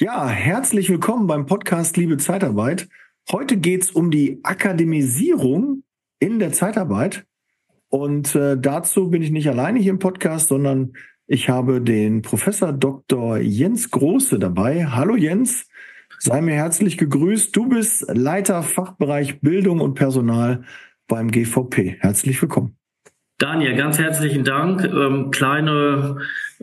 Ja, herzlich willkommen beim Podcast Liebe Zeitarbeit. Heute geht's um die Akademisierung in der Zeitarbeit. Und dazu bin ich nicht alleine hier im Podcast, sondern ich habe den Professor Dr. Jens Große dabei. Hallo Jens, sei mir herzlich gegrüßt. Du bist Leiter Fachbereich Bildung und Personal beim GVP. Herzlich willkommen. Daniel, ganz herzlichen Dank. Kleine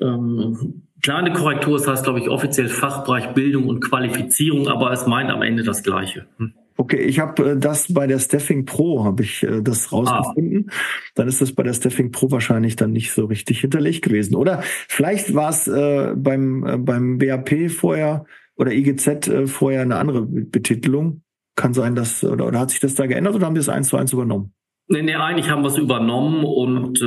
Korrektur, das heißt, glaube ich, offiziell Fachbereich Bildung und Qualifizierung, aber es meint am Ende das Gleiche. Okay, ich habe das bei der Staffing Pro, habe ich das rausgefunden. Dann ist das bei der Staffing Pro wahrscheinlich dann nicht so richtig hinterlegt gewesen. Oder vielleicht war es beim BAP vorher oder IGZ vorher eine andere Betitelung. Kann sein, dass, oder hat sich das da geändert oder haben wir es 1:1 übernommen? Nee, eigentlich haben wir es übernommen und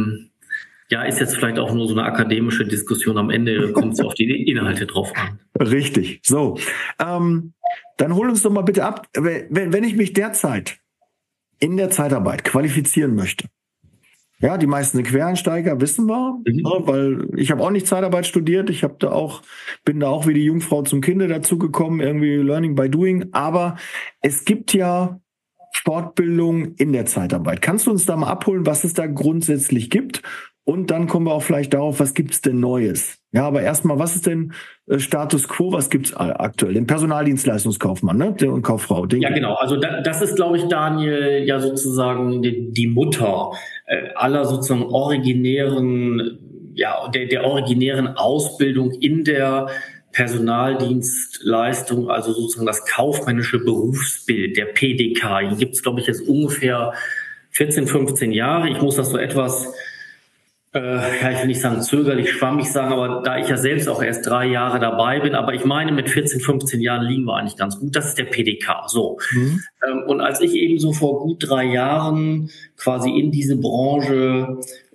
ist jetzt vielleicht auch nur so eine akademische Diskussion. Am Ende kommt es auf die Inhalte drauf an. Richtig. So, dann hol uns doch mal bitte ab, wenn ich mich derzeit in der Zeitarbeit qualifizieren möchte. Ja, die meisten sind Quereinsteiger, wissen wir, weil ich habe auch nicht Zeitarbeit studiert. Bin da auch wie die Jungfrau zum Kinde dazugekommen, irgendwie Learning by Doing. Aber es gibt ja Fortbildung in der Zeitarbeit. Kannst du uns da mal abholen, was es da grundsätzlich gibt? Und dann kommen wir auch vielleicht darauf, was gibt's denn Neues? Ja, aber erstmal, was ist denn Status Quo? Was gibt's aktuell? Den Personaldienstleistungskaufmann, ne? Und Kauffrau. Ja, genau. Also das ist, glaube ich, Daniel, ja sozusagen die Mutter aller sozusagen originären, der originären Ausbildung in der Personaldienstleistung, also sozusagen das kaufmännische Berufsbild, der PDK. Hier gibt es, glaube ich, jetzt ungefähr 14, 15 Jahre. Ich muss das so etwas, ich will nicht sagen zögerlich, schwammig sagen, aber da ich ja selbst auch erst 3 Jahre dabei bin, aber ich meine, mit 14, 15 Jahren liegen wir eigentlich ganz gut. Das ist der PDK. So. Und als ich eben so vor gut 3 Jahren quasi in diese Branche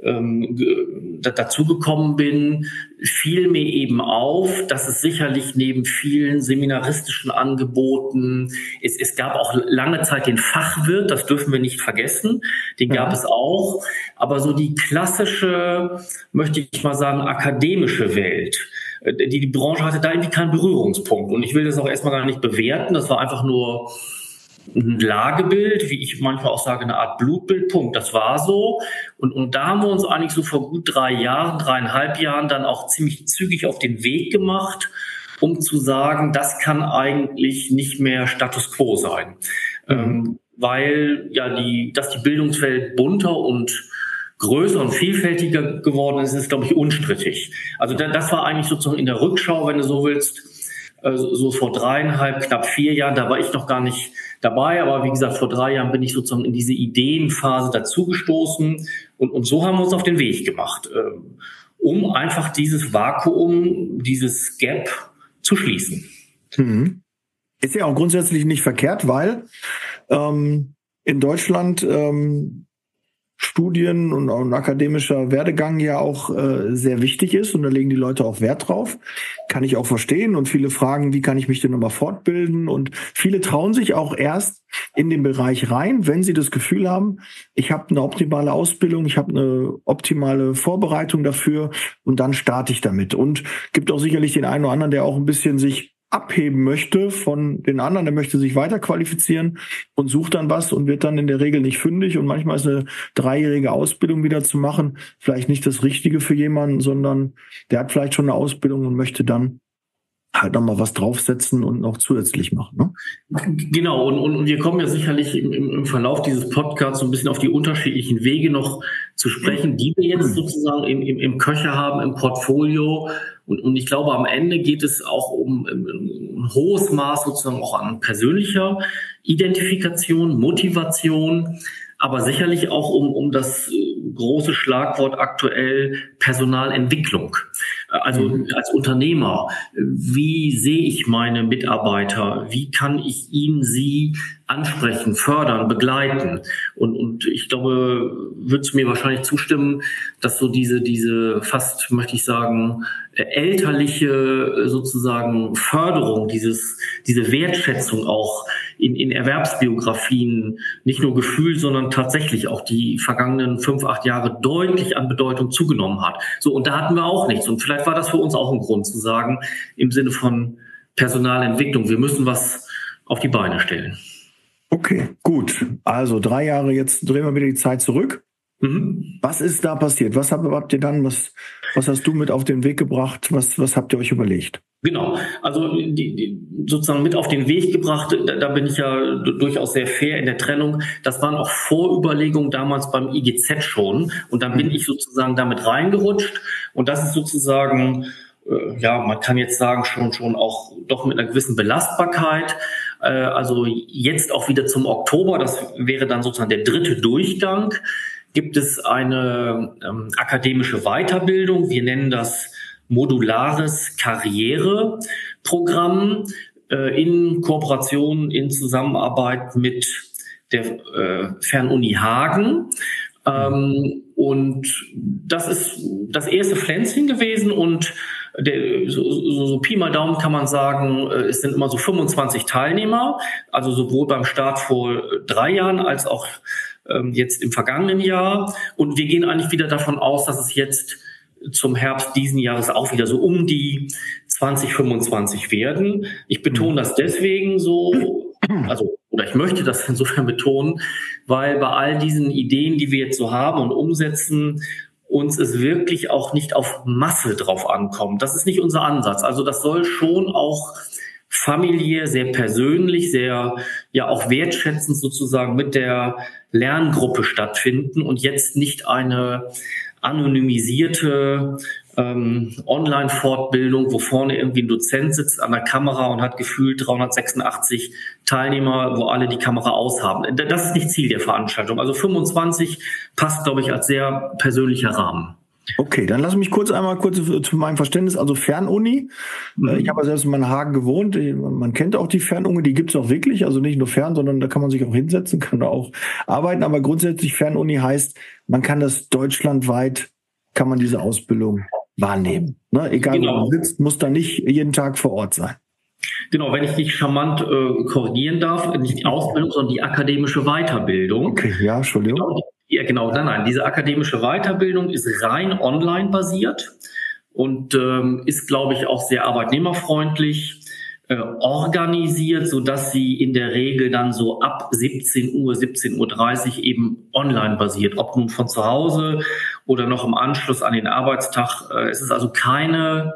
dazugekommen bin, fiel mir eben auf, dass es sicherlich neben vielen seminaristischen Angeboten, es gab auch lange Zeit den Fachwirt, das dürfen wir nicht vergessen, den gab es auch, aber so die klassische, möchte ich mal sagen, akademische Welt, die Branche hatte da irgendwie keinen Berührungspunkt und ich will das auch erstmal gar nicht bewerten, das war einfach nur ein Lagebild, wie ich manchmal auch sage, eine Art Blutbildpunkt. Das war so. Und da haben wir uns eigentlich so vor gut 3 Jahren, 3,5 Jahren dann auch ziemlich zügig auf den Weg gemacht, um zu sagen, das kann eigentlich nicht mehr Status Quo sein. Weil dass die Bildungswelt bunter und größer und vielfältiger geworden ist glaube ich, unstrittig. Also das war eigentlich sozusagen in der Rückschau, wenn du so willst, so vor 3,5, knapp 4 Jahren, da war ich noch gar nicht dabei, aber wie gesagt, vor 3 Jahren bin ich sozusagen in diese Ideenphase dazugestoßen und so haben wir uns auf den Weg gemacht, um einfach dieses Vakuum, dieses Gap zu schließen. Ist ja auch grundsätzlich nicht verkehrt, weil in Deutschland Studien und akademischer Werdegang ja auch sehr wichtig ist und da legen die Leute auch Wert drauf. Kann ich auch verstehen und viele fragen, wie kann ich mich denn nochmal fortbilden und viele trauen sich auch erst in den Bereich rein, wenn sie das Gefühl haben, ich habe eine optimale Ausbildung, ich habe eine optimale Vorbereitung dafür und dann starte ich damit. Und gibt auch sicherlich den einen oder anderen, der auch ein bisschen sich abheben möchte von den anderen, der möchte sich weiter qualifizieren und sucht dann was und wird dann in der Regel nicht fündig und manchmal ist eine 3-jährige Ausbildung wieder zu machen vielleicht nicht das Richtige für jemanden, sondern der hat vielleicht schon eine Ausbildung und möchte dann halt nochmal was draufsetzen und noch zusätzlich machen. Ne? Genau, und wir kommen ja sicherlich im Verlauf dieses Podcasts so ein bisschen auf die unterschiedlichen Wege noch zu sprechen, die wir jetzt sozusagen im Köcher haben, im Portfolio. Und ich glaube, am Ende geht es auch um ein hohes Maß sozusagen auch an persönlicher Identifikation, Motivation, aber sicherlich auch um das große Schlagwort aktuell Personalentwicklung. Also als Unternehmer, wie sehe ich meine Mitarbeiter? Wie kann ich ihn, sie ansprechen, fördern, begleiten? Und ich glaube, würdest du mir wahrscheinlich zustimmen, dass so diese fast, möchte ich sagen, elterliche sozusagen Förderung, diese Wertschätzung auch in Erwerbsbiografien nicht nur gefühlt, sondern tatsächlich auch die vergangenen 5, 8 Jahre deutlich an Bedeutung zugenommen hat. So, und da hatten wir auch nichts. Und vielleicht war das für uns auch ein Grund zu sagen, im Sinne von Personalentwicklung. Wir müssen was auf die Beine stellen. Okay, gut. Also 3 Jahre, jetzt drehen wir wieder die Zeit zurück. Was ist da passiert? Was habt ihr dann, was hast du mit auf den Weg gebracht? Was habt ihr euch überlegt? Genau, also sozusagen mit auf den Weg gebracht, da bin ich ja durchaus sehr fair in der Trennung. Das waren auch Vorüberlegungen damals beim IGZ schon. Und dann bin ich sozusagen damit reingerutscht. Und das ist sozusagen, man kann jetzt sagen, schon auch doch mit einer gewissen Belastbarkeit. Also jetzt auch wieder zum Oktober, das wäre dann sozusagen der 3. Durchgang, gibt es eine akademische Weiterbildung. Wir nennen das modulares Karriereprogramm in Kooperation, in Zusammenarbeit mit der Fernuni Hagen. Und das ist das erste Pflänzchen gewesen und so Pi mal Daumen kann man sagen, es sind immer so 25 Teilnehmer, also sowohl beim Start vor 3 Jahren als auch jetzt im vergangenen Jahr. Und wir gehen eigentlich wieder davon aus, dass es jetzt zum Herbst diesen Jahres auch wieder so um die 2025 werden. Ich betone das deswegen so, oder ich möchte das insofern betonen, weil bei all diesen Ideen, die wir jetzt so haben und umsetzen, uns es wirklich auch nicht auf Masse drauf ankommt. Das ist nicht unser Ansatz. Also das soll schon auch familiär, sehr persönlich, sehr auch wertschätzend sozusagen mit der Lerngruppe stattfinden und jetzt nicht eine anonymisierte Online-Fortbildung, wo vorne irgendwie ein Dozent sitzt an der Kamera und hat gefühlt 386 Teilnehmer, wo alle die Kamera aushaben. Das ist nicht Ziel der Veranstaltung. Also 25 passt, glaube ich, als sehr persönlicher Rahmen. Okay, dann lass mich kurz zu meinem Verständnis, also Fernuni. Ich habe ja selbst in Hagen gewohnt. Man kennt auch die Fernuni, die gibt's auch wirklich. Also nicht nur fern, sondern da kann man sich auch hinsetzen, kann da auch arbeiten. Aber grundsätzlich Fernuni heißt, man kann das deutschlandweit, kann man diese Ausbildung wahrnehmen. Ne? Egal, wo man sitzt, muss da nicht jeden Tag vor Ort sein. Genau, wenn ich dich charmant korrigieren darf, nicht die Ausbildung, sondern die akademische Weiterbildung. Okay, ja, Entschuldigung. Genau, nein. Diese akademische Weiterbildung ist rein online basiert und ist, glaube ich, auch sehr arbeitnehmerfreundlich organisiert, so dass sie in der Regel dann so ab 17 Uhr, 17:30 Uhr eben online basiert, ob nun von zu Hause oder noch im Anschluss an den Arbeitstag. Es ist also keine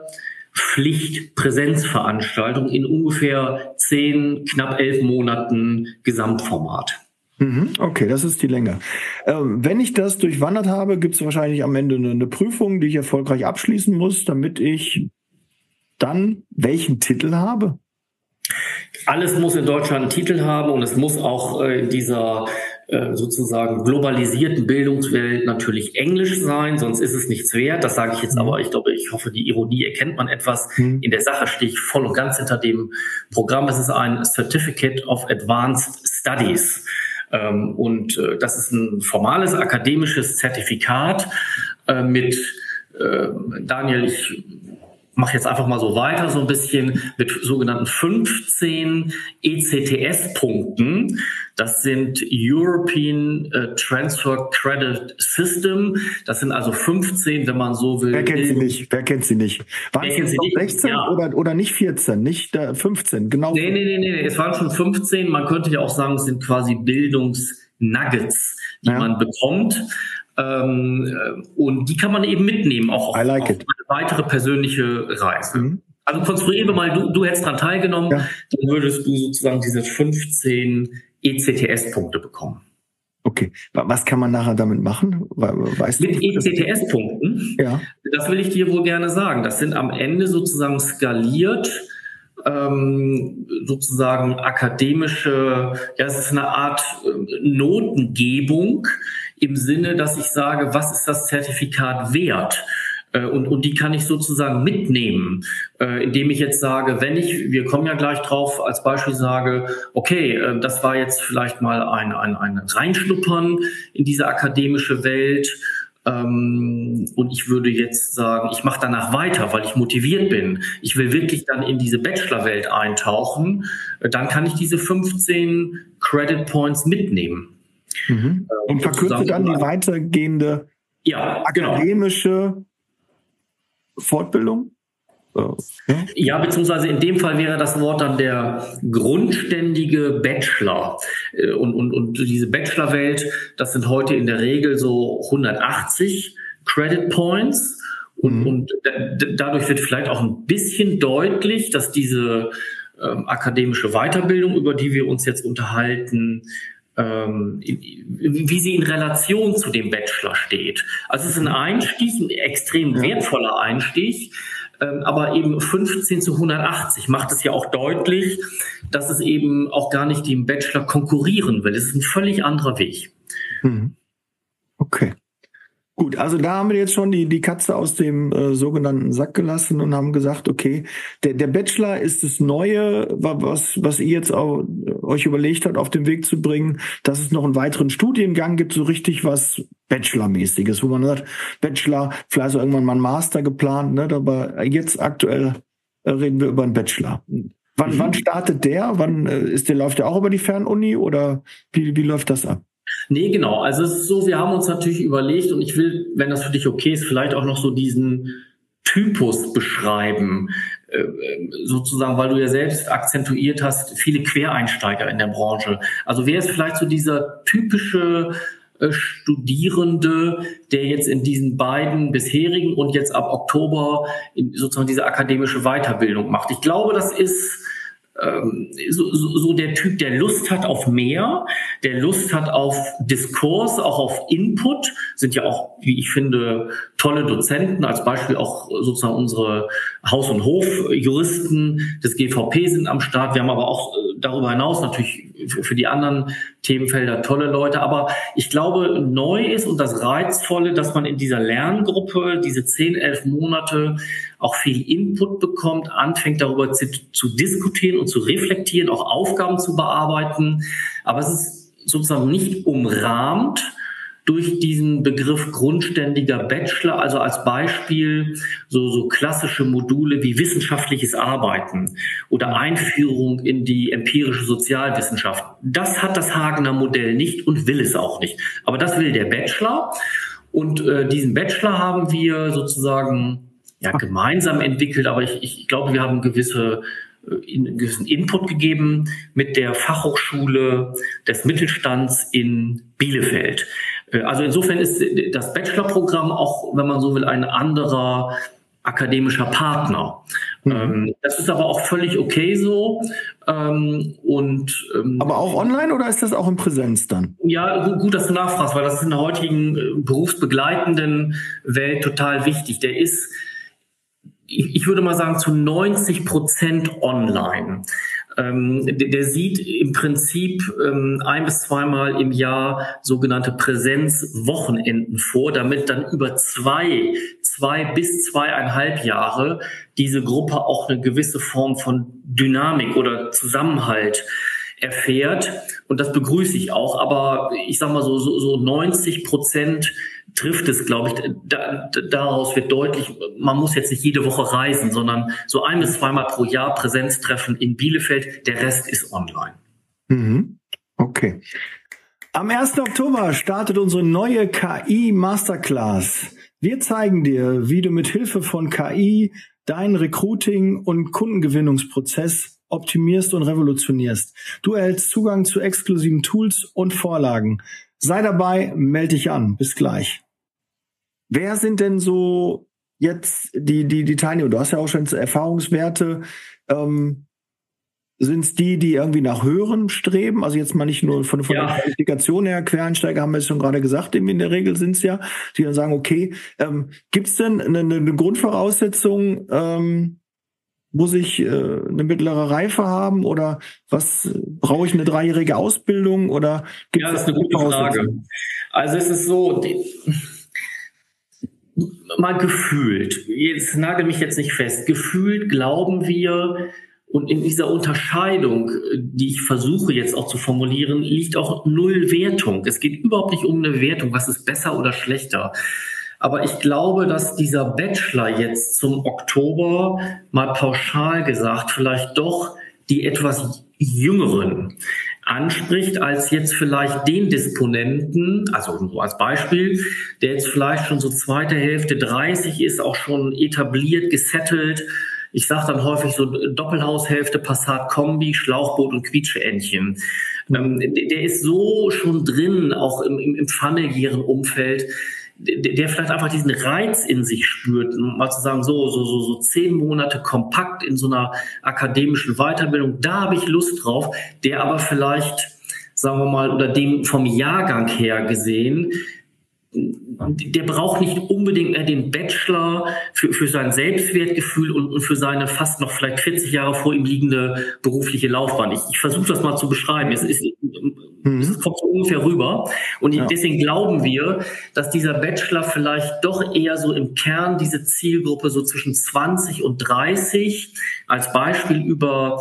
Pflichtpräsenzveranstaltung in ungefähr 10, knapp 11 Monaten Gesamtformat. Okay, das ist die Länge. Wenn ich das durchwandert habe, gibt es wahrscheinlich am Ende eine Prüfung, die ich erfolgreich abschließen muss, damit ich dann welchen Titel habe? Alles muss in Deutschland einen Titel haben und es muss auch in dieser sozusagen globalisierten Bildungswelt natürlich Englisch sein, sonst ist es nichts wert. Das sage ich jetzt aber, ich hoffe, die Ironie erkennt man etwas. In der Sache stehe ich voll und ganz hinter dem Programm. Es ist ein Certificate of Advanced Studies. Und das ist ein formales akademisches Zertifikat mit Daniel, ich mache jetzt einfach mal so weiter, so ein bisschen mit sogenannten 15 ECTS-Punkten. Das sind European Transfer Credit System. Das sind also 15, wenn man so will. Wer kennt sie nicht? Waren es noch 16 oder nicht 14, nicht 15? Genau. Nee. Es waren schon 15. Man könnte ja auch sagen, es sind quasi Bildungsnuggets, die man bekommt. Und die kann man eben mitnehmen, auch auf eine weitere persönliche Reise. Also konstruieren wir mal, du hättest daran teilgenommen, dann würdest du sozusagen diese 15 ECTS-Punkte bekommen. Okay, was kann man nachher damit machen? Weißt Mit ECTS-Punkten? Ja. Das will ich dir wohl gerne sagen. Das sind am Ende sozusagen skaliert, sozusagen akademische, es ist eine Art Notengebung im Sinne, dass ich sage, was ist das Zertifikat wert? Und die kann ich sozusagen mitnehmen, indem ich jetzt sage, wir kommen ja gleich drauf, als Beispiel sage, okay, das war jetzt vielleicht mal ein Reinschnuppern in diese akademische Welt. Und ich würde jetzt sagen, ich mache danach weiter, weil ich motiviert bin. Ich will wirklich dann in diese Bachelorwelt eintauchen. Dann kann ich diese 15 Credit Points mitnehmen. Und verkürze dann die weitergehende akademische Fortbildung? Ja, beziehungsweise in dem Fall wäre das Wort dann der grundständige Bachelor. Und diese Bachelorwelt, das sind heute in der Regel so 180 Credit Points. Und dadurch wird vielleicht auch ein bisschen deutlich, dass diese akademische Weiterbildung, über die wir uns jetzt unterhalten, wie sie in Relation zu dem Bachelor steht. Also es ist ein Einstieg, ein extrem wertvoller Einstieg, aber eben 15 zu 180 macht es ja auch deutlich, dass es eben auch gar nicht dem Bachelor konkurrieren will. Es ist ein völlig anderer Weg. Okay. Gut, also da haben wir jetzt schon die Katze aus dem sogenannten Sack gelassen und haben gesagt, okay, der Bachelor ist das Neue, was ihr jetzt auch, euch überlegt habt, auf den Weg zu bringen, dass es noch einen weiteren Studiengang gibt, so richtig was Bachelor-mäßiges, wo man sagt, Bachelor, vielleicht auch irgendwann mal ein Master geplant, ne? Aber jetzt aktuell reden wir über einen Bachelor. Wann startet der? Läuft der auch über die Fernuni oder wie läuft das ab? Nee, genau. Also es ist so, wir haben uns natürlich überlegt und ich will, wenn das für dich okay ist, vielleicht auch noch so diesen Typus beschreiben, sozusagen, weil du ja selbst akzentuiert hast, viele Quereinsteiger in der Branche. Also wer ist vielleicht so dieser typische Studierende, der jetzt in diesen beiden bisherigen und jetzt ab Oktober sozusagen diese akademische Weiterbildung macht? Ich glaube, das ist so der Typ, der Lust hat auf mehr, der Lust hat auf Diskurs, auch auf Input, sind ja auch, wie ich finde, tolle Dozenten, als Beispiel auch sozusagen unsere Haus- und Hofjuristen des GVP sind am Start. Wir haben aber auch darüber hinaus natürlich für die anderen Themenfelder tolle Leute. Aber ich glaube, neu ist und das Reizvolle, dass man in dieser Lerngruppe diese 10, 11 Monate auch viel Input bekommt, anfängt darüber zu diskutieren und zu reflektieren, auch Aufgaben zu bearbeiten. Aber es ist sozusagen nicht umrahmt durch diesen Begriff grundständiger Bachelor, also als Beispiel so klassische Module wie wissenschaftliches Arbeiten oder Einführung in die empirische Sozialwissenschaft. Das hat das Hagener Modell nicht und will es auch nicht. Aber das will der Bachelor. Und diesen Bachelor haben wir sozusagen gemeinsam entwickelt, aber ich glaube, wir haben einen gewissen Input gegeben mit der Fachhochschule des Mittelstands in Bielefeld. Also insofern ist das Bachelorprogramm auch, wenn man so will, ein anderer akademischer Partner. Das ist aber auch völlig okay so. Aber auch online oder ist das auch in Präsenz dann? Ja, gut, dass du nachfragst, weil das ist in der heutigen berufsbegleitenden Welt total wichtig. Der ist, ich würde mal sagen, zu 90% online. Der sieht im Prinzip 1- bis 2-mal im Jahr sogenannte Präsenzwochenenden vor, damit dann über 2 bis 2,5 Jahre diese Gruppe auch eine gewisse Form von Dynamik oder Zusammenhalt erfährt. Und das begrüße ich auch. Aber ich sag mal so 90% trifft es, glaube ich. Daraus wird deutlich, man muss jetzt nicht jede Woche reisen, sondern so 1- bis 2-mal pro Jahr Präsenztreffen in Bielefeld. Der Rest ist online. Okay. Am 1. Oktober startet unsere neue KI Masterclass. Wir zeigen dir, wie du mit Hilfe von KI deinen Recruiting- und Kundengewinnungsprozess optimierst und revolutionierst. Du erhältst Zugang zu exklusiven Tools und Vorlagen. Sei dabei, melde dich an. Bis gleich. Wer sind denn so jetzt die Teilnehmer? Du hast ja auch schon Erfahrungswerte. Sind es die irgendwie nach höherem streben? Also jetzt mal nicht nur von der Qualifikation her, Quereinsteiger haben wir es schon gerade gesagt, in der Regel sind es ja, die dann sagen, okay, gibt es denn eine Grundvoraussetzung, muss ich eine mittlere Reife haben oder was brauche ich, eine 3-jährige Ausbildung oder gibt's das ist eine gute Frage. Also es ist so, mal gefühlt, jetzt nagel mich jetzt nicht fest, gefühlt glauben wir, und in dieser Unterscheidung, die ich versuche jetzt auch zu formulieren, liegt auch null Wertung. Es geht überhaupt nicht um eine Wertung, was ist besser oder schlechter. Aber ich glaube, dass dieser Bachelor jetzt zum Oktober, mal pauschal gesagt, vielleicht doch die etwas Jüngeren anspricht, als jetzt vielleicht den Disponenten, also so als Beispiel, der jetzt vielleicht schon so zweite Hälfte 30 ist, auch schon etabliert, gesettelt, ich sage dann häufig so Doppelhaushälfte, Passat Kombi, Schlauchboot und Quietscheentchen. Der ist so schon drin, auch im familiären Umfeld, der vielleicht einfach diesen Reiz in sich spürt, mal zu sagen, so 10 Monate kompakt in so einer akademischen Weiterbildung, da habe ich Lust drauf, der aber vielleicht, sagen wir mal, oder dem vom Jahrgang her gesehen, der braucht nicht unbedingt mehr den Bachelor für sein Selbstwertgefühl und für seine fast noch vielleicht 40 Jahre vor ihm liegende berufliche Laufbahn. Ich versuche das mal zu beschreiben. Es kommt so ungefähr rüber. Und deswegen glauben wir, dass dieser Bachelor vielleicht doch eher so im Kern diese Zielgruppe so zwischen 20 und 30 als Beispiel über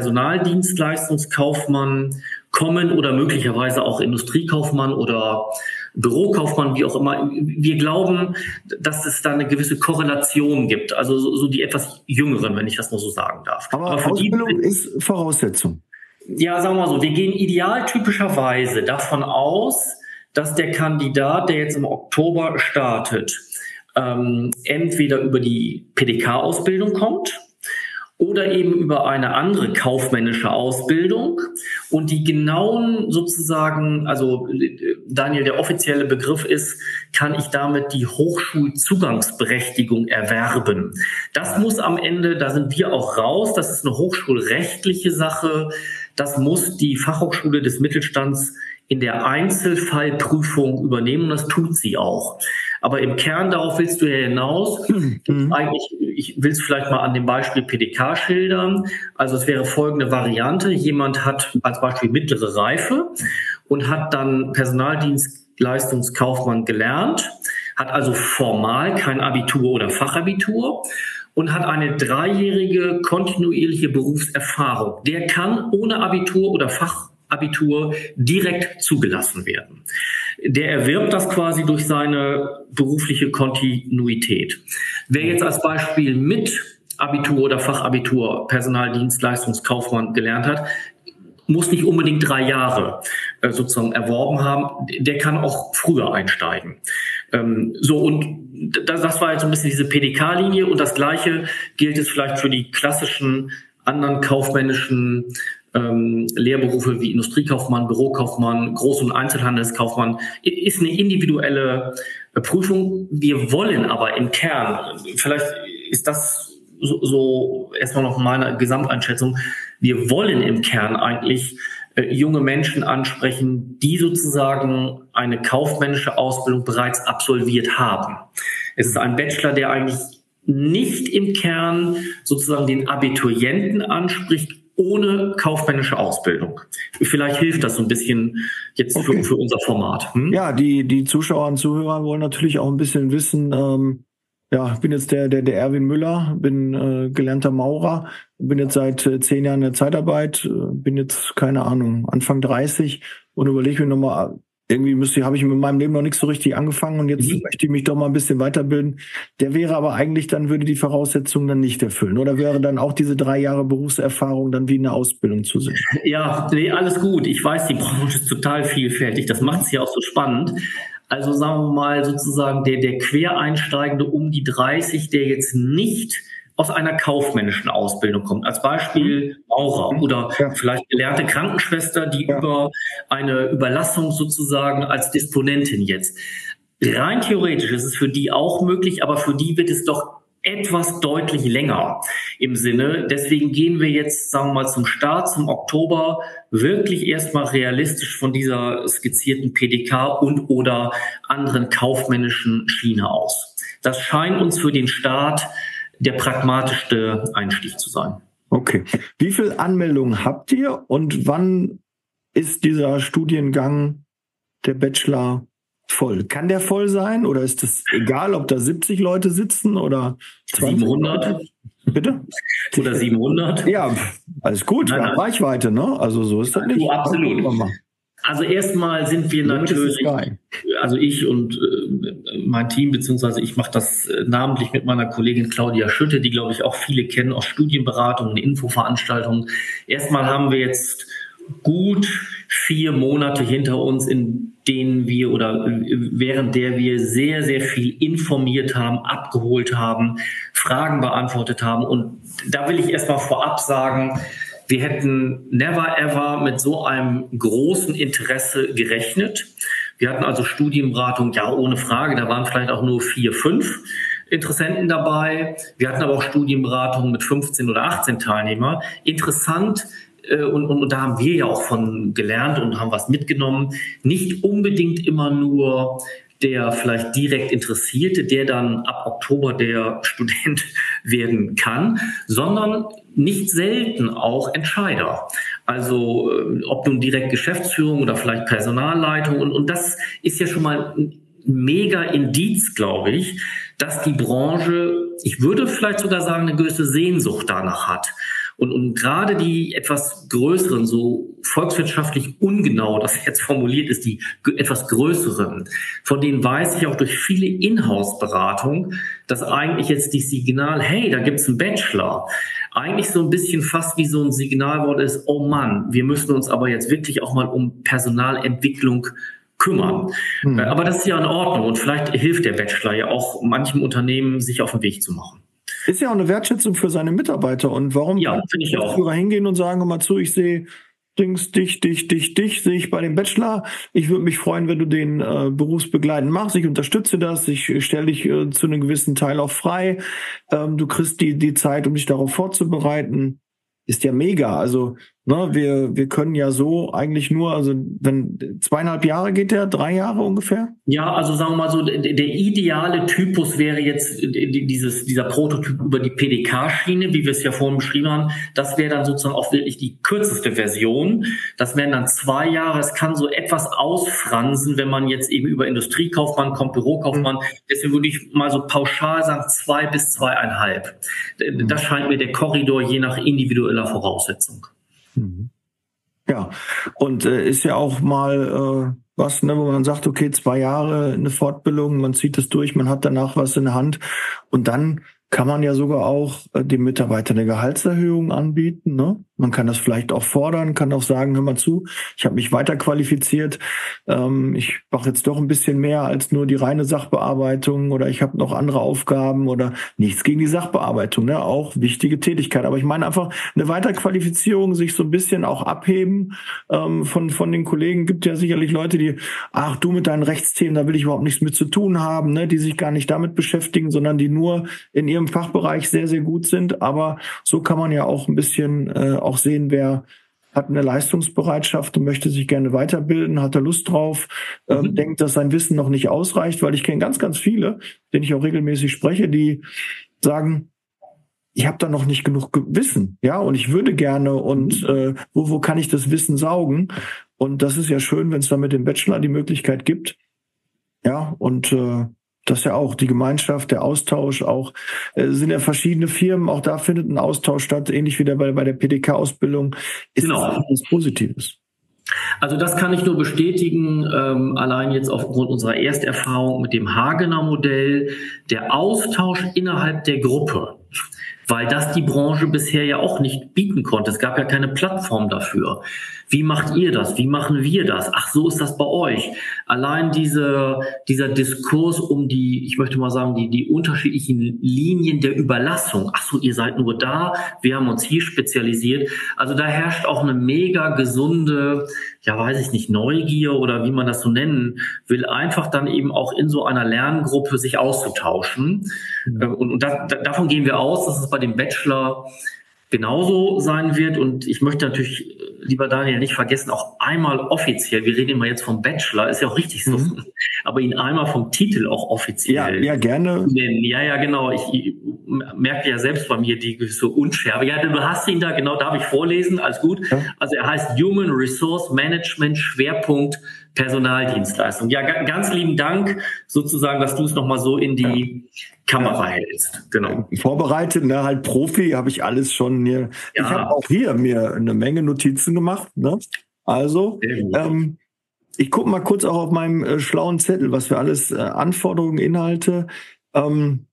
Personaldienstleistungskaufmann kommen oder möglicherweise auch Industriekaufmann oder Bürokaufmann, wie auch immer. Wir glauben, dass es da eine gewisse Korrelation gibt. Also so die etwas Jüngeren, wenn ich das mal so sagen darf. Aber für Ausbildung ist Voraussetzung. Ja, sagen wir mal so, wir gehen idealtypischerweise davon aus, dass der Kandidat, der jetzt im Oktober startet, entweder über die PDK-Ausbildung kommt oder eben über eine andere kaufmännische Ausbildung und die genauen sozusagen, also Daniel, der offizielle Begriff ist, kann ich damit die Hochschulzugangsberechtigung erwerben. Das muss am Ende, da sind wir auch raus, das ist eine hochschulrechtliche Sache, das muss die Fachhochschule des Mittelstands in der Einzelfallprüfung übernehmen und das tut sie auch. Aber im Kern, darauf willst du ja hinaus, ich will es vielleicht mal an dem Beispiel PDK schildern. Also es wäre folgende Variante. Jemand hat als Beispiel mittlere Reife und hat dann Personaldienstleistungskaufmann gelernt, hat also formal kein Abitur oder Fachabitur und hat eine 3-jährige kontinuierliche Berufserfahrung. Der kann ohne Abitur oder Fachabitur direkt zugelassen werden. Der erwirbt das quasi durch seine berufliche Kontinuität. Wer jetzt als Beispiel mit Abitur oder Fachabitur Personaldienstleistungskaufmann gelernt hat, muss nicht unbedingt 3 Jahre sozusagen erworben haben. Der kann auch früher einsteigen. Und das war jetzt so ein bisschen diese PDK-Linie und das Gleiche gilt es vielleicht für die klassischen anderen kaufmännischen Lehrberufe wie Industriekaufmann, Bürokaufmann, Groß- und Einzelhandelskaufmann. Ist eine individuelle Prüfung. Wir wollen aber im Kern, vielleicht ist das so erstmal noch meine Gesamteinschätzung, wir wollen im Kern eigentlich junge Menschen ansprechen, die sozusagen eine kaufmännische Ausbildung bereits absolviert haben. Es ist ein Bachelor, der eigentlich nicht im Kern sozusagen den Abiturienten anspricht, ohne kaufmännische Ausbildung. Vielleicht hilft das so ein bisschen jetzt für unser Format. Ja, die Zuschauer und Zuhörer wollen natürlich auch ein bisschen wissen, ich bin jetzt der Erwin Müller, bin gelernter Maurer, bin jetzt seit 10 Jahren in der Zeitarbeit, bin jetzt, keine Ahnung, Anfang 30 und überlege mir nochmal, irgendwie habe ich mit meinem Leben noch nichts so richtig angefangen und jetzt möchte ich mich doch mal ein bisschen weiterbilden. Der wäre aber eigentlich, dann würde die Voraussetzungen dann nicht erfüllen. Oder wäre dann auch diese 3 Jahre Berufserfahrung dann wie eine Ausbildung zu sehen? Ja, nee, alles gut. Ich weiß, die Branche ist total vielfältig. Das macht es ja auch so spannend. Also sagen wir mal sozusagen der Quereinsteigende um die 30, der jetzt nicht aus einer kaufmännischen Ausbildung kommt. Als Beispiel Maurer oder vielleicht gelernte Krankenschwester, die über eine Überlassung sozusagen als Disponentin jetzt. Rein theoretisch ist es für die auch möglich, aber für die wird es doch etwas deutlich länger im Sinne. Deswegen gehen wir jetzt, sagen wir mal, zum Start, zum Oktober, wirklich erstmal realistisch von dieser skizzierten PDK und oder anderen kaufmännischen Schiene aus. Das scheint uns für den Start der pragmatischste Einstieg zu sein. Okay. Wie viele Anmeldungen habt ihr und wann ist dieser Studiengang, der Bachelor, voll? Kann der voll sein oder ist es egal, ob da 70 Leute sitzen oder 700? Leute? Bitte? Oder 700? Ja, alles gut. Wir haben Reichweite, ne? Also so ist das nicht. Du, absolut. Also erstmal sind wir natürlich, also ich und mein Team, beziehungsweise ich mache das namentlich mit meiner Kollegin Claudia Schütte, die, glaube ich, auch viele kennen aus Studienberatungen, Infoveranstaltungen. Erstmal haben wir jetzt gut 4 Monate hinter uns, in denen wir oder während der wir sehr, sehr viel informiert haben, abgeholt haben, Fragen beantwortet haben. Und da will ich erstmal vorab sagen, wir hätten never ever mit so einem großen Interesse gerechnet. Wir hatten also Studienberatung, ja, ohne Frage, da waren vielleicht auch nur 4, 5 Interessenten dabei. Wir hatten aber auch Studienberatungen mit 15 oder 18 Teilnehmer. Interessant, und da haben wir ja auch von gelernt und haben was mitgenommen, nicht unbedingt immer nur der vielleicht direkt Interessierte, der dann ab Oktober der Student werden kann, sondern nicht selten auch Entscheider. Also ob nun direkt Geschäftsführung oder vielleicht Personalleitung. Und das ist ja schon mal ein mega Indiz, glaube ich, dass die Branche, ich würde vielleicht sogar sagen, eine gewisse Sehnsucht danach hat. Und gerade die etwas größeren, so volkswirtschaftlich ungenau, das jetzt formuliert ist, die etwas größeren, von denen weiß ich auch durch viele Inhouse-Beratungen, dass eigentlich jetzt die Signal, hey, da gibt's einen Bachelor, eigentlich so ein bisschen fast wie so ein Signalwort ist, oh Mann, wir müssen uns aber jetzt wirklich auch mal um Personalentwicklung kümmern. Aber das ist ja in Ordnung und vielleicht hilft der Bachelor ja auch manchem Unternehmen, sich auf den Weg zu machen. Ist ja auch eine Wertschätzung für seine Mitarbeiter. Und warum ja, finde ich auch. Hingehen und sagen, hör mal zu, ich sehe dich sehe ich bei dem Bachelor. Ich würde mich freuen, wenn du den berufsbegleitend machst. Ich unterstütze das. Ich stelle dich zu einem gewissen Teil auch frei. Du kriegst die Zeit, um dich darauf vorzubereiten. Ist ja mega. Also, ne, wir können ja so eigentlich nur, also wenn 2,5 Jahre geht der, 3 Jahre ungefähr? Ja, also sagen wir mal so, der ideale Typus wäre jetzt dieser Prototyp über die PDK-Schiene, wie wir es ja vorhin beschrieben haben. Das wäre dann sozusagen auch wirklich die kürzeste Version. Das wären dann 2 Jahre. Es kann so etwas ausfransen, wenn man jetzt eben über Industriekaufmann kommt, Bürokaufmann. Deswegen würde ich mal so pauschal sagen 2 bis 2,5. Das scheint mir der Korridor je nach individueller Voraussetzung. Ja, und ist ja auch mal was, ne, wo man sagt, okay, 2 Jahre eine Fortbildung, man zieht es durch, man hat danach was in der Hand und dann kann man ja sogar auch dem Mitarbeiter eine Gehaltserhöhung anbieten, ne? Man kann das vielleicht auch fordern, kann auch sagen, hör mal zu, ich habe mich weiterqualifiziert, ich mache jetzt doch ein bisschen mehr als nur die reine Sachbearbeitung oder ich habe noch andere Aufgaben oder nichts gegen die Sachbearbeitung, ne? Auch wichtige Tätigkeit. Aber ich meine einfach eine Weiterqualifizierung, sich so ein bisschen auch abheben von den Kollegen. Gibt ja sicherlich Leute, die, ach du mit deinen Rechtsthemen, da will ich überhaupt nichts mit zu tun haben, ne? Die sich gar nicht damit beschäftigen, sondern die nur in ihrem Fachbereich sehr, sehr gut sind. Aber so kann man ja auch ein bisschen auch sehen, wer hat eine Leistungsbereitschaft und möchte sich gerne weiterbilden, hat er Lust drauf, denkt, dass sein Wissen noch nicht ausreicht, weil ich kenne ganz, ganz viele, denen ich auch regelmäßig spreche, die sagen, ich habe da noch nicht genug Wissen, ja, und ich würde gerne und wo kann ich das Wissen saugen? Und das ist ja schön, wenn es da mit dem Bachelor die Möglichkeit gibt, ja, und das ist ja auch die Gemeinschaft, der Austausch, auch sind ja verschiedene Firmen, auch da findet ein Austausch statt, ähnlich wie bei der PDK-Ausbildung. Ist das etwas Positives? Also das kann ich nur bestätigen, allein jetzt aufgrund unserer Ersterfahrung mit dem Hagener Modell, der Austausch innerhalb der Gruppe, weil das die Branche bisher ja auch nicht bieten konnte. Es gab ja keine Plattform dafür. Wie macht ihr das? Wie machen wir das? Ach, so ist das bei euch. Allein dieser Diskurs um die, ich möchte mal sagen, die unterschiedlichen Linien der Überlassung. Ach so, ihr seid nur da, wir haben uns hier spezialisiert. Also da herrscht auch eine mega gesunde, ja weiß ich nicht, Neugier oder wie man das so nennen will, einfach dann eben auch in so einer Lerngruppe sich auszutauschen. Und davon gehen wir aus, dass es bei dem Bachelor genauso sein wird. Und ich möchte natürlich, lieber Daniel, nicht vergessen, auch einmal offiziell, wir reden immer jetzt vom Bachelor, ist ja auch richtig so, aber ihn einmal vom Titel auch offiziell. Ja, gerne. Nennen. Ja, genau. Ich merke ja selbst bei mir die gewisse Unschärfe. Ja, du hast ihn da, genau, darf ich vorlesen? Alles gut. Ja. Also er heißt Human Resource Management, Schwerpunkt Personaldienstleistung. Ja, ganz lieben Dank sozusagen, dass du es nochmal so in die Kamera hältst. Genau. Vorbereitet, ne, halt Profi, habe ich alles schon hier. Ja. Ich habe auch hier mir eine Menge Notizen gemacht. Ne? Also, ich gucke mal kurz auch auf meinem schlauen Zettel, was für alles Anforderungen, Inhalte.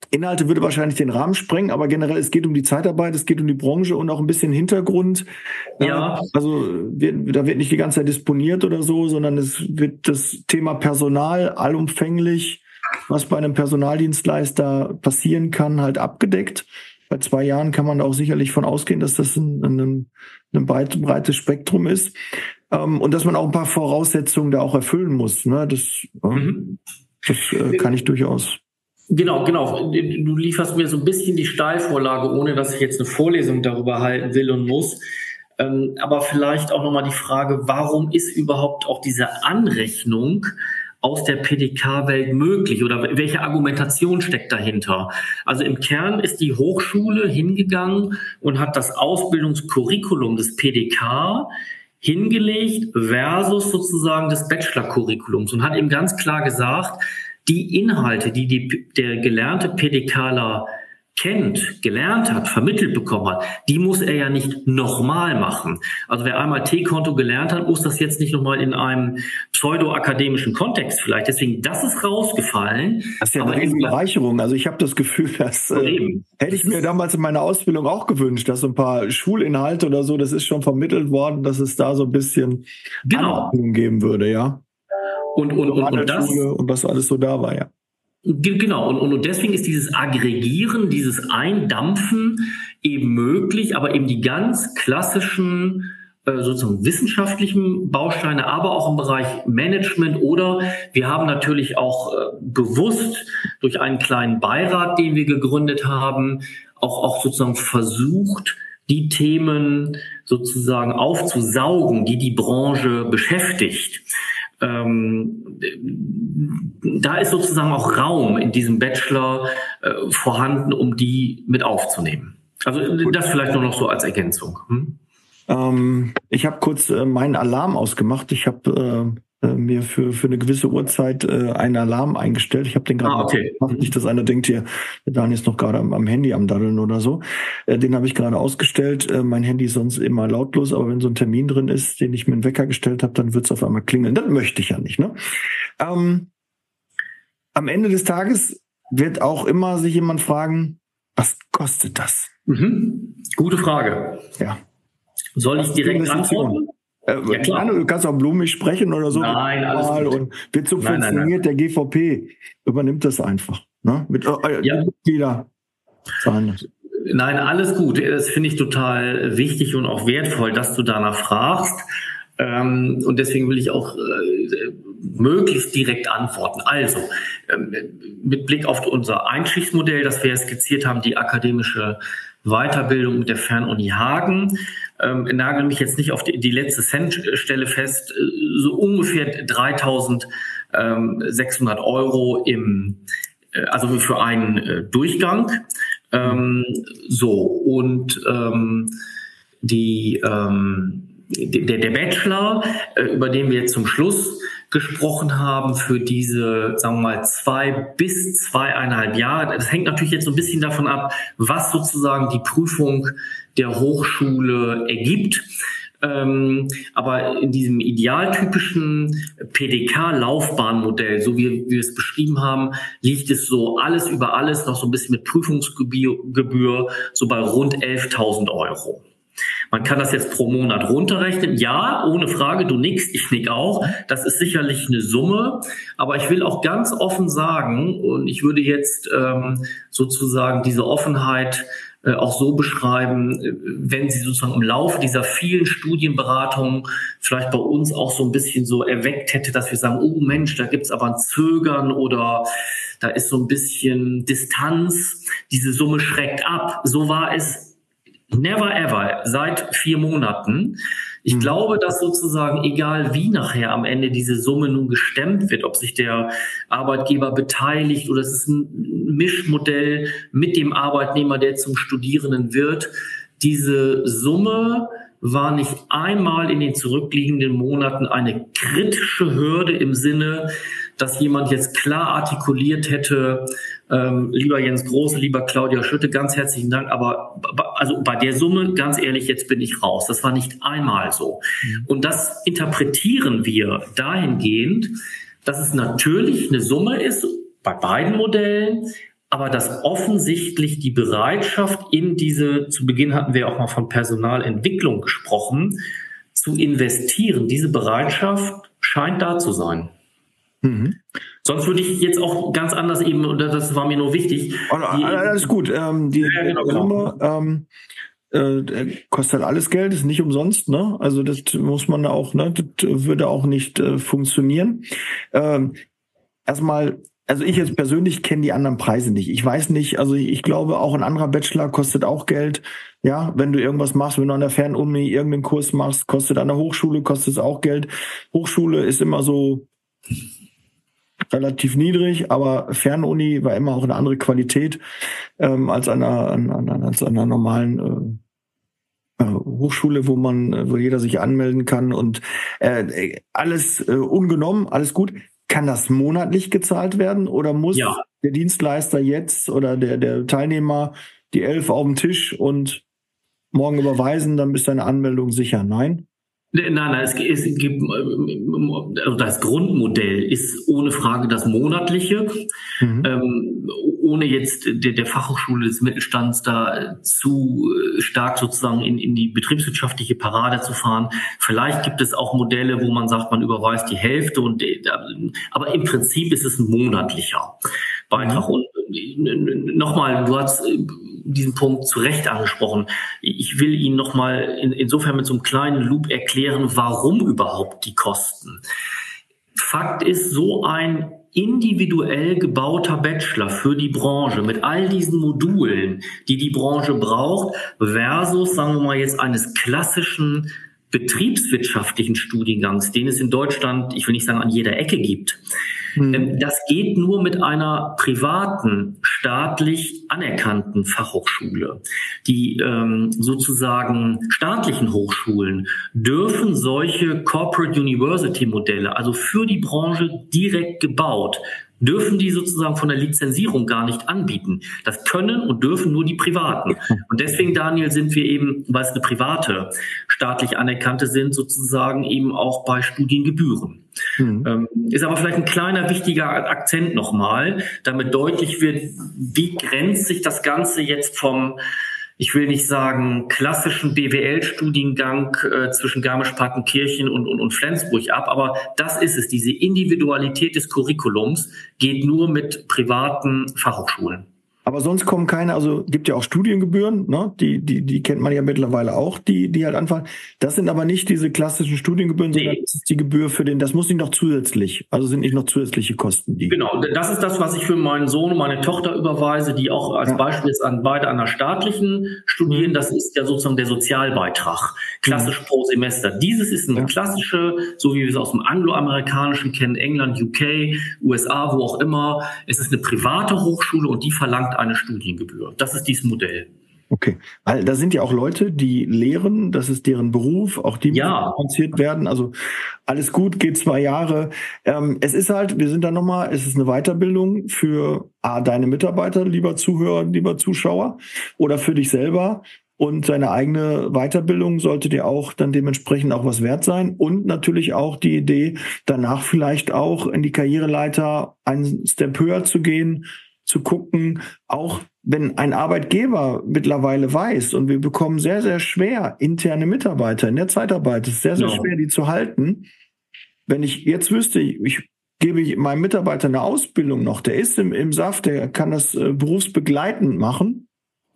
Inhalte würde wahrscheinlich den Rahmen sprengen, aber generell, es geht um die Zeitarbeit, es geht um die Branche und auch ein bisschen Hintergrund. Ja. Also da wird nicht die ganze Zeit disponiert oder so, sondern es wird das Thema Personal allumfänglich, was bei einem Personaldienstleister passieren kann, halt abgedeckt. Bei 2 Jahren kann man da auch sicherlich von ausgehen, dass das ein breites Spektrum ist. Und dass man auch ein paar Voraussetzungen da auch erfüllen muss. Ne? Das kann ich durchaus. Genau. Du lieferst mir so ein bisschen die Steilvorlage, ohne dass ich jetzt eine Vorlesung darüber halten will und muss. Aber vielleicht auch nochmal die Frage, warum ist überhaupt auch diese Anrechnung aus der PDK-Welt möglich oder welche Argumentation steckt dahinter? Also im Kern ist die Hochschule hingegangen und hat das Ausbildungskurriculum des PDK hingelegt versus sozusagen des Bachelor-Curriculums und hat eben ganz klar gesagt, die Inhalte, die der gelernte PDKler gelernt hat, vermittelt bekommen hat, die muss er ja nicht nochmal machen. Also wer einmal T-Konto gelernt hat, muss das jetzt nicht nochmal in einem pseudo-akademischen Kontext vielleicht. Deswegen, das ist rausgefallen. Das ist ja eine Bereicherung. Also ich habe das Gefühl, dass hätte ich mir damals in meiner Ausbildung auch gewünscht, dass so ein paar Schulinhalte oder so, das ist schon vermittelt worden, dass es da so ein bisschen Anordnung geben würde, ja. Und das und was alles so da war, ja. Genau, und deswegen ist dieses Aggregieren, dieses Eindampfen eben möglich, aber eben die ganz klassischen sozusagen wissenschaftlichen Bausteine, aber auch im Bereich Management oder wir haben natürlich auch bewusst durch einen kleinen Beirat, den wir gegründet haben, auch sozusagen versucht, die Themen sozusagen aufzusaugen, die Branche beschäftigt. Da ist sozusagen auch Raum in diesem Bachelor vorhanden, um die mit aufzunehmen. Also das vielleicht nur noch so als Ergänzung. Ich habe kurz meinen Alarm ausgemacht. Ich habe mir für eine gewisse Uhrzeit einen Alarm eingestellt. Ich habe den gerade gemacht. Nicht, dass einer denkt, hier, der Daniel ist noch gerade am Handy am Daddeln oder so. Den habe ich gerade ausgestellt. Mein Handy ist sonst immer lautlos, aber wenn so ein Termin drin ist, den ich mir einen Wecker gestellt habe, dann wird es auf einmal klingeln. Das möchte ich ja nicht. Ne? Am Ende des Tages wird auch immer sich jemand fragen, was kostet das? Gute Frage. Ja. Soll ich direkt antworten? Ja, klar. Du kannst auch blumig sprechen oder so. Nein, alles gut. Und wird subventioniert, der GVP übernimmt das einfach. Ne? Mit Mitglieder zahlen das. Nein, alles gut. Das finde ich total wichtig und auch wertvoll, dass du danach fragst. Und deswegen will ich auch möglichst direkt antworten. Also, mit Blick auf unser Einschichtsmodell, das wir skizziert haben, die akademische Weiterbildung mit der Fernuni Hagen, nagel mich jetzt nicht auf die letzte Centstelle fest, so ungefähr 3.600 Euro also für einen Durchgang. Der Bachelor, über den wir jetzt zum Schluss gesprochen haben, für diese, sagen wir mal, 2 bis 2,5 Jahre. Das hängt natürlich jetzt so ein bisschen davon ab, was sozusagen die Prüfung der Hochschule ergibt. Aber in diesem idealtypischen PDK-Laufbahnmodell, so wie wir es beschrieben haben, liegt es so alles über alles noch so ein bisschen mit Prüfungsgebühr so bei rund 11.000 Euro. Man kann das jetzt pro Monat runterrechnen. Ja, ohne Frage, du nickst, ich nick auch. Das ist sicherlich eine Summe. Aber ich will auch ganz offen sagen, und ich würde jetzt sozusagen diese Offenheit auch so beschreiben, wenn sie sozusagen im Laufe dieser vielen Studienberatungen vielleicht bei uns auch so ein bisschen so erweckt hätte, dass wir sagen, oh Mensch, da gibt's aber ein Zögern oder da ist so ein bisschen Distanz. Diese Summe schreckt ab. So war es never ever, seit 4 Monaten. Ich glaube, dass sozusagen, egal wie nachher am Ende diese Summe nun gestemmt wird, ob sich der Arbeitgeber beteiligt oder es ist ein Mischmodell mit dem Arbeitnehmer, der zum Studierenden wird, diese Summe war nicht einmal in den zurückliegenden Monaten eine kritische Hürde im Sinne, dass jemand jetzt klar artikuliert hätte, lieber Jens Große, lieber Claudia Schütte, ganz herzlichen Dank, aber also bei der Summe, ganz ehrlich, jetzt bin ich raus. Das war nicht einmal so. Und das interpretieren wir dahingehend, dass es natürlich eine Summe ist, bei beiden Modellen, aber dass offensichtlich die Bereitschaft zu Beginn hatten wir auch mal von Personalentwicklung gesprochen, zu investieren, diese Bereitschaft scheint da zu sein. Mhm. Sonst würde ich jetzt auch ganz anders eben, und das war mir nur wichtig. Alles gut. Summe kostet halt alles Geld, ist nicht umsonst, ne? Also das muss man auch, ne? Das würde auch nicht funktionieren. Erstmal, also ich jetzt persönlich kenne die anderen Preise nicht. Ich weiß nicht, also ich glaube auch ein anderer Bachelor kostet auch Geld. Ja, wenn du irgendwas machst, wenn du an der Fernuni irgendeinen Kurs machst, kostet an der Hochschule, kostet es auch Geld. Hochschule ist immer so relativ niedrig, aber Fernuni war immer auch eine andere Qualität als an einer normalen Hochschule, wo jeder sich anmelden kann und alles ungenommen, alles gut. Kann das monatlich gezahlt werden oder muss der Dienstleister jetzt oder der Teilnehmer die 11 auf den Tisch und morgen überweisen, dann ist deine Anmeldung sicher? Nein? Nein, es gibt, also das Grundmodell ist ohne Frage das monatliche, ohne jetzt der Fachhochschule des Mittelstands da zu stark sozusagen in die betriebswirtschaftliche Parade zu fahren. Vielleicht gibt es auch Modelle, wo man sagt, man überweist die Hälfte aber im Prinzip ist es ein monatlicher Beitrag. Und nochmal, du hast diesen Punkt zu Recht angesprochen. Ich will Ihnen nochmal insofern mit so einem kleinen Loop erklären, warum überhaupt die Kosten. Fakt ist, so ein individuell gebauter Bachelor für die Branche mit all diesen Modulen, die Branche braucht, versus, sagen wir mal jetzt, eines klassischen betriebswirtschaftlichen Studiengangs, den es in Deutschland, ich will nicht sagen an jeder Ecke gibt. Das geht nur mit einer privaten, staatlich anerkannten Fachhochschule. Die sozusagen staatlichen Hochschulen dürfen solche Corporate University Modelle, also für die Branche direkt gebaut, dürfen die sozusagen von der Lizenzierung gar nicht anbieten. Das können und dürfen nur die Privaten. Und deswegen, Daniel, sind wir eben, weil es eine private, staatlich anerkannte sind, sozusagen eben auch bei Studiengebühren. Ist aber vielleicht ein kleiner, wichtiger Akzent nochmal, damit deutlich wird, wie grenzt sich das Ganze jetzt vom, ich will nicht sagen, klassischen BWL-Studiengang zwischen Garmisch-Partenkirchen und Flensburg ab, aber das ist es. Diese Individualität des Curriculums geht nur mit privaten Fachhochschulen. Aber sonst kommen keine, also gibt ja auch Studiengebühren, ne? Die kennt man ja mittlerweile auch, die halt anfangen. Das sind aber nicht diese klassischen Studiengebühren, sondern das ist die Gebühr das muss nicht noch zusätzlich, also sind nicht noch zusätzliche Kosten. Genau, das ist das, was ich für meinen Sohn und meine Tochter überweise, die auch als Beispiel jetzt beide an der staatlichen studieren. Das ist ja sozusagen der Sozialbeitrag, klassisch pro Semester. Dieses ist eine klassische, so wie wir es aus dem Angloamerikanischen kennen, England, UK, USA, wo auch immer. Es ist eine private Hochschule und die verlangt eine Studiengebühr. Das ist dieses Modell. Okay, weil da sind ja auch Leute, die lehren, das ist deren Beruf, auch die müssen finanziert werden. Also alles gut, geht 2 Jahre. Es ist halt, wir sind da nochmal, es ist eine Weiterbildung für deine Mitarbeiter, lieber Zuhörer, lieber Zuschauer, oder für dich selber. Und deine eigene Weiterbildung sollte dir auch dann dementsprechend auch was wert sein. Und natürlich auch die Idee, danach vielleicht auch in die Karriereleiter einen Step höher zu gehen, zu gucken, auch wenn ein Arbeitgeber mittlerweile weiß, und wir bekommen sehr, sehr schwer interne Mitarbeiter in der Zeitarbeit, es ist sehr, sehr schwer, die zu halten. Wenn ich jetzt wüsste, ich gebe meinem Mitarbeiter eine Ausbildung noch, der ist im Saft, der kann das berufsbegleitend machen,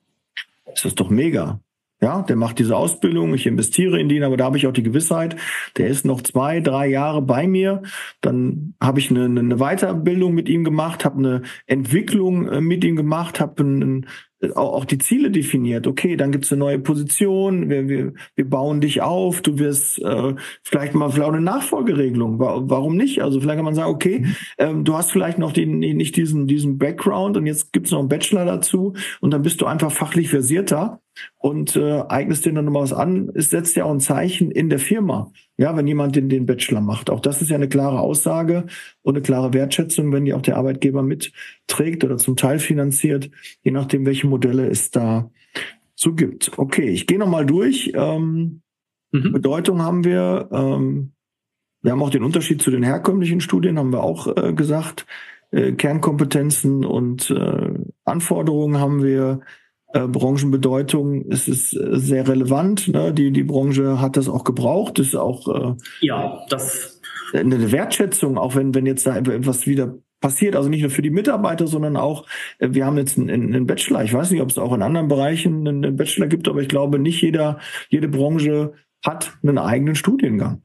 ist das doch mega. Ja, der macht diese Ausbildung, ich investiere in den, aber da habe ich auch die Gewissheit, der ist noch 2, 3 Jahre bei mir. Dann habe ich eine Weiterbildung mit ihm gemacht, habe eine Entwicklung mit ihm gemacht, habe auch die Ziele definiert. Okay, dann gibt's eine neue Position, wir bauen dich auf, du wirst vielleicht eine Nachfolgeregelung. Warum nicht? Also vielleicht kann man sagen, okay, du hast vielleicht noch nicht diesen Background und jetzt gibt's noch einen Bachelor dazu und dann bist du einfach fachlich versierter und eignest dir dann nochmal was an. Es setzt ja auch ein Zeichen in der Firma, ja, wenn jemand den Bachelor macht. Auch das ist ja eine klare Aussage und eine klare Wertschätzung, wenn die auch der Arbeitgeber mitträgt oder zum Teil finanziert, je nachdem, welche Modelle es da so gibt. Okay, ich gehe nochmal durch. Bedeutung haben wir. Wir haben auch den Unterschied zu den herkömmlichen Studien, haben wir auch gesagt. Kernkompetenzen und Anforderungen haben wir. Branchenbedeutung, es ist sehr relevant. Ne? Die Branche hat das auch gebraucht. Das ist auch das eine Wertschätzung, auch wenn jetzt da etwas wieder passiert. Also nicht nur für die Mitarbeiter, sondern auch, wir haben jetzt einen Bachelor. Ich weiß nicht, ob es auch in anderen Bereichen einen Bachelor gibt, aber ich glaube, nicht jede Branche hat einen eigenen Studiengang.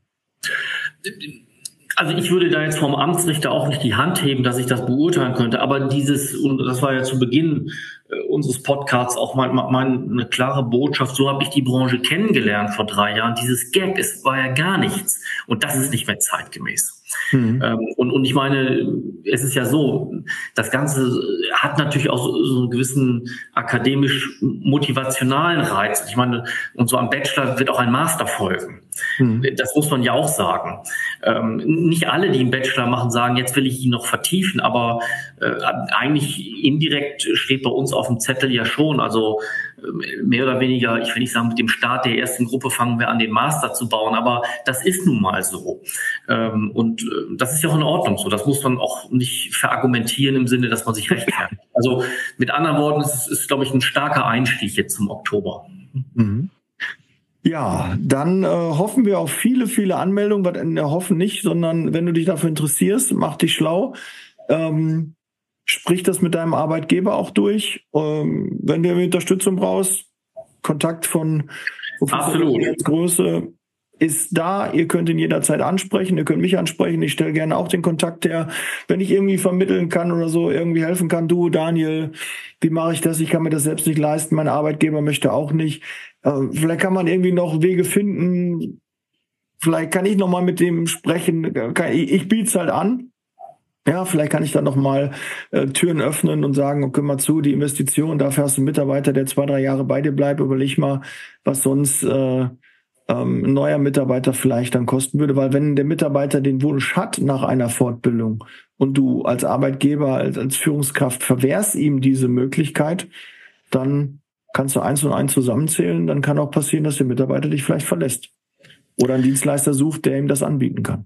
Also ich würde da jetzt vom Amtsrichter auch nicht die Hand heben, dass ich das beurteilen könnte. Aber und das war ja zu Beginn unseres Podcasts auch eine klare Botschaft. So habe ich die Branche kennengelernt vor 3 Jahren. Dieses Gap war ja gar nichts. Und das ist nicht mehr zeitgemäß. Und ich meine, es ist ja so, das Ganze hat natürlich auch so einen gewissen akademisch-motivationalen Reiz. Ich meine, und so am Bachelor wird auch ein Master folgen. Das muss man ja auch sagen. Nicht alle, die einen Bachelor machen, sagen, jetzt will ich ihn noch vertiefen, aber eigentlich indirekt steht bei uns auf dem Zettel ja schon, also mehr oder weniger, ich will nicht sagen, mit dem Start der ersten Gruppe fangen wir an, den Master zu bauen, aber das ist nun mal so. Und das ist ja auch in Ordnung so. Das muss man auch nicht verargumentieren im Sinne, dass man sich rechtfertigt. Also mit anderen Worten, es ist, glaube ich, ein starker Einstieg jetzt zum Oktober. Mhm. Ja, dann hoffen wir auf viele, viele Anmeldungen. Wir hoffen nicht, sondern wenn du dich dafür interessierst, mach dich schlau. Sprich das mit deinem Arbeitgeber auch durch. Wenn du Unterstützung brauchst, Kontakt von Größe ist da. Ihr könnt ihn jederzeit ansprechen. Ihr könnt mich ansprechen. Ich stelle gerne auch den Kontakt her. Wenn ich irgendwie vermitteln kann oder so, irgendwie helfen kann. Du, Daniel, wie mache ich das? Ich kann mir das selbst nicht leisten. Mein Arbeitgeber möchte auch nicht. Vielleicht kann man irgendwie noch Wege finden. Vielleicht kann ich noch mal mit dem sprechen. Ich biete es halt an. Ja, vielleicht kann ich dann noch mal Türen öffnen und sagen, okay, mal zu, die Investition, dafür hast du einen Mitarbeiter, der 2-3 Jahre bei dir bleibt. Überleg mal, was sonst ein neuer Mitarbeiter vielleicht dann kosten würde. Weil wenn der Mitarbeiter den Wunsch hat nach einer Fortbildung und du als Arbeitgeber, als Führungskraft verwehrst ihm diese Möglichkeit, dann kannst du 1 und 1 zusammenzählen. Dann kann auch passieren, dass der Mitarbeiter dich vielleicht verlässt oder einen Dienstleister sucht, der ihm das anbieten kann.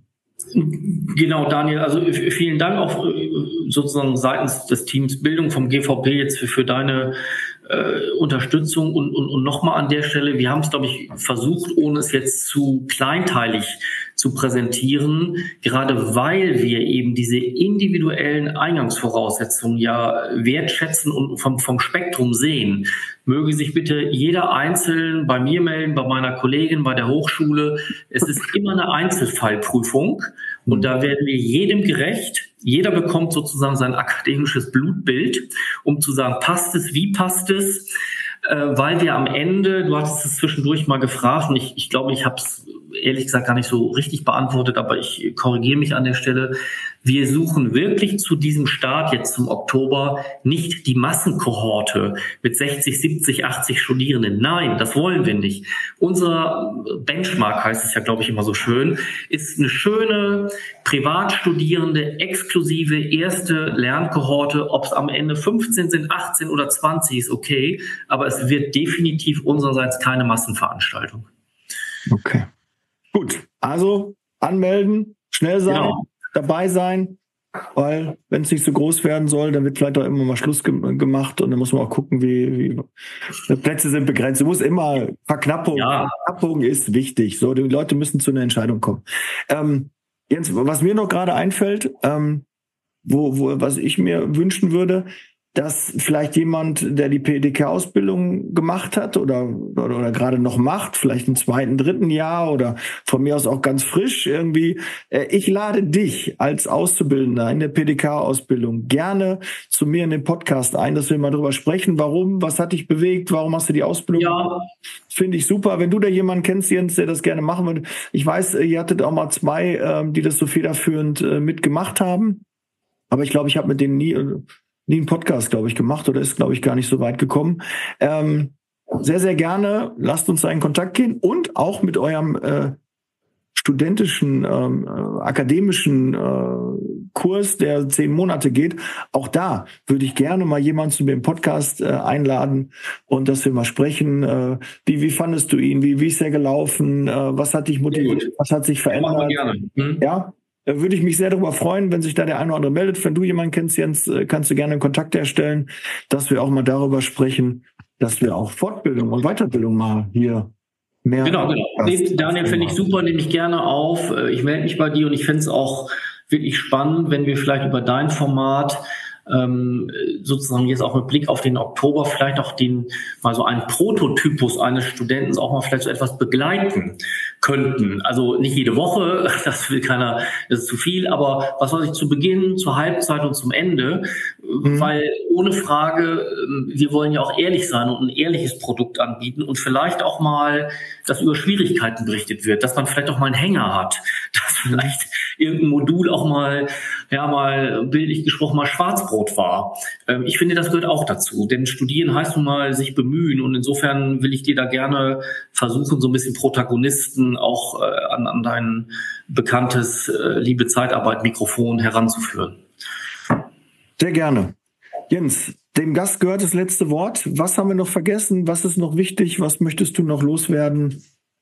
Genau, Daniel, also vielen Dank auch sozusagen seitens des Teams Bildung vom GVP jetzt für deine Unterstützung und nochmal an der Stelle, wir haben es, glaube ich, versucht, ohne es jetzt zu kleinteilig zu präsentieren, gerade weil wir eben diese individuellen Eingangsvoraussetzungen ja wertschätzen und vom Spektrum sehen. Möge sich bitte jeder einzeln bei mir melden, bei meiner Kollegin, bei der Hochschule. Es ist immer eine Einzelfallprüfung und da werden wir jedem gerecht. Jeder bekommt sozusagen sein akademisches Blutbild, um zu sagen, passt es, wie passt es? Weil wir am Ende, du hattest es zwischendurch mal gefragt und ich glaube, ich habe es ehrlich gesagt gar nicht so richtig beantwortet, aber ich korrigiere mich an der Stelle. Wir suchen wirklich zu diesem Start jetzt zum Oktober nicht die Massenkohorte mit 60, 70, 80 Studierenden. Nein, das wollen wir nicht. Unser Benchmark, heißt es ja, glaube ich, immer so schön, ist eine schöne Privatstudierende, exklusive erste Lernkohorte. Ob es am Ende 15 sind, 18 oder 20 ist okay, aber es wird definitiv unsererseits keine Massenveranstaltung. Okay. Gut, also anmelden, schnell sein, genau. Dabei sein, weil wenn es nicht so groß werden soll, dann wird vielleicht auch immer mal Schluss gemacht und dann muss man auch gucken, wie Plätze sind begrenzt. Du musst immer Verknappung. Ja. Verknappung ist wichtig. So, die Leute müssen zu einer Entscheidung kommen. Jens, was mir noch gerade einfällt, was ich mir wünschen würde, dass vielleicht jemand, der die PDK-Ausbildung gemacht hat oder gerade noch macht, vielleicht im 2., 3. Jahr oder von mir aus auch ganz frisch irgendwie, ich lade dich als Auszubildender in der PDK-Ausbildung gerne zu mir in den Podcast ein, dass wir mal drüber sprechen, warum, was hat dich bewegt, warum hast du die Ausbildung gemacht? Finde ich super. Wenn du da jemanden kennst, Jens, der das gerne machen würde. Ich weiß, ihr hattet auch mal 2, die das so federführend mitgemacht haben, aber ich glaube, ich habe mit denen nie einen Podcast, glaube ich, gemacht oder ist, glaube ich, gar nicht so weit gekommen. Sehr, sehr gerne. Lasst uns da in Kontakt gehen und auch mit eurem studentischen, akademischen Kurs, der 10 Monate geht. Auch da würde ich gerne mal jemanden zu mir im Podcast einladen und dass wir mal sprechen. Wie fandest du ihn? Wie ist er gelaufen? Was hat dich motiviert? Was hat sich verändert? Gerne. Ja? würde ich mich sehr darüber freuen, wenn sich da der eine oder andere meldet. Wenn du jemanden kennst, Jens, kannst du gerne einen Kontakt herstellen, dass wir auch mal darüber sprechen, dass wir auch Fortbildung und Weiterbildung mal hier mehr... Genau. Daniel, finde ich super, nehme ich gerne auf. Ich melde mich bei dir und ich finde es auch wirklich spannend, wenn wir vielleicht über dein Format sozusagen jetzt auch mit Blick auf den Oktober vielleicht auch mal so einen Prototypus eines Studenten auch mal vielleicht so etwas begleiten könnten. Also nicht jede Woche, das will keiner, das ist zu viel, aber was weiß ich, zu Beginn, zur Halbzeit und zum Ende, weil ohne Frage, wir wollen ja auch ehrlich sein und ein ehrliches Produkt anbieten und vielleicht auch mal, dass über Schwierigkeiten berichtet wird, dass man vielleicht auch mal einen Hänger hat, dass vielleicht irgendein Modul auch mal bildlich gesprochen mal Schwarzbrot war. Ich finde, das gehört auch dazu, denn studieren heißt nun mal sich bemühen und insofern will ich dir da gerne versuchen, so ein bisschen Protagonisten auch an dein bekanntes Liebe Zeitarbeit Mikrofon heranzuführen. Sehr gerne. Jens, dem Gast gehört das letzte Wort. Was haben wir noch vergessen? Was ist noch wichtig? Was möchtest du noch loswerden?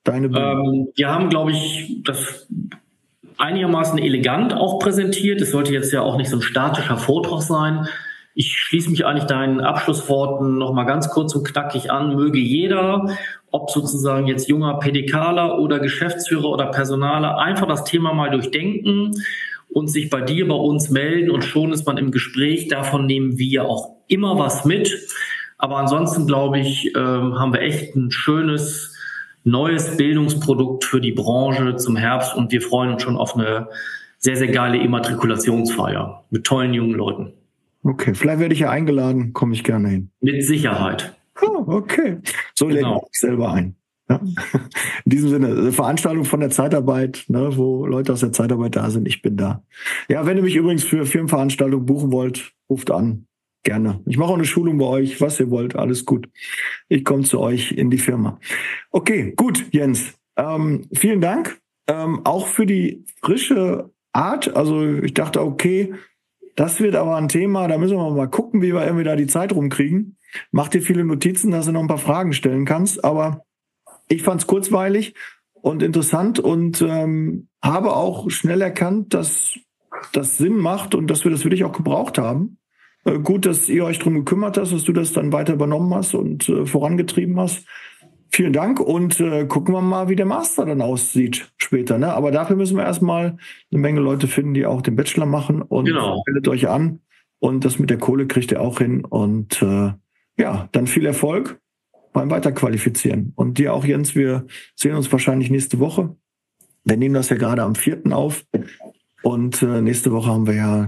Wir haben, glaube ich, das einigermaßen elegant auch präsentiert. Es sollte jetzt ja auch nicht so ein statischer Vortrag sein. Ich schließe mich eigentlich deinen Abschlussworten noch mal ganz kurz und knackig an. Möge jeder, ob sozusagen jetzt junger PDKler oder Geschäftsführer oder Personaler, einfach das Thema mal durchdenken und sich bei dir, bei uns melden und schon ist man im Gespräch. Davon nehmen wir auch immer was mit. Aber ansonsten, glaube ich, haben wir echt ein schönes neues Bildungsprodukt für die Branche zum Herbst und wir freuen uns schon auf eine sehr, sehr geile Immatrikulationsfeier mit tollen jungen Leuten. Okay, vielleicht werde ich ja eingeladen, komme ich gerne hin. Mit Sicherheit. Oh, okay. So lege ich mich selber ein. Ja. In diesem Sinne, eine Veranstaltung von der Zeitarbeit, ne, wo Leute aus der Zeitarbeit da sind, ich bin da. Ja, wenn ihr mich übrigens für Firmenveranstaltungen buchen wollt, ruft an. Gerne. Ich mache auch eine Schulung bei euch, was ihr wollt, alles gut. Ich komme zu euch in die Firma. Okay, gut, Jens. Vielen Dank. Auch für die frische Art. Also ich dachte, okay, das wird aber ein Thema, da müssen wir mal gucken, wie wir irgendwie da die Zeit rumkriegen. Mach dir viele Notizen, dass du noch ein paar Fragen stellen kannst. Aber ich fand es kurzweilig und interessant und habe auch schnell erkannt, dass das Sinn macht und dass wir das wirklich auch gebraucht haben. Gut, dass ihr euch drum gekümmert habt, dass du das dann weiter übernommen hast und vorangetrieben hast. Vielen Dank und gucken wir mal, wie der Master dann aussieht später. Ne? Aber dafür müssen wir erstmal eine Menge Leute finden, die auch den Bachelor machen und meldet euch an. Und das mit der Kohle kriegt ihr auch hin. Und dann viel Erfolg beim Weiterqualifizieren. Und dir auch, Jens, wir sehen uns wahrscheinlich nächste Woche. Wir nehmen das ja gerade am 4. auf. Und nächste Woche haben wir ja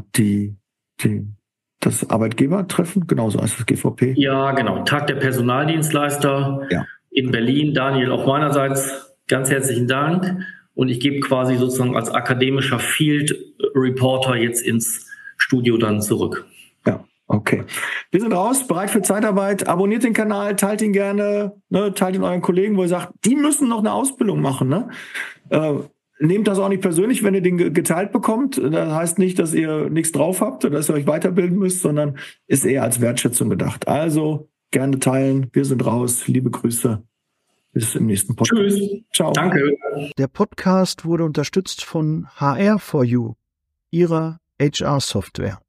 das Arbeitgebertreffen, genauso als das GVP. Ja, genau. Tag der Personaldienstleister in Berlin. Daniel, auch meinerseits ganz herzlichen Dank. Und ich gebe quasi sozusagen als akademischer Field Reporter jetzt ins Studio dann zurück. Ja, okay. Wir sind raus, bereit für Zeitarbeit. Abonniert den Kanal, teilt ihn gerne, ne, teilt ihn euren Kollegen, wo ihr sagt, die müssen noch eine Ausbildung machen, ne? Nehmt das auch nicht persönlich, wenn ihr den geteilt bekommt. Das heißt nicht, dass ihr nichts drauf habt oder dass ihr euch weiterbilden müsst, sondern ist eher als Wertschätzung gedacht. Also gerne teilen. Wir sind raus. Liebe Grüße. Bis im nächsten Podcast. Tschüss. Ciao. Danke. Der Podcast wurde unterstützt von HR4U, ihrer HR-Software.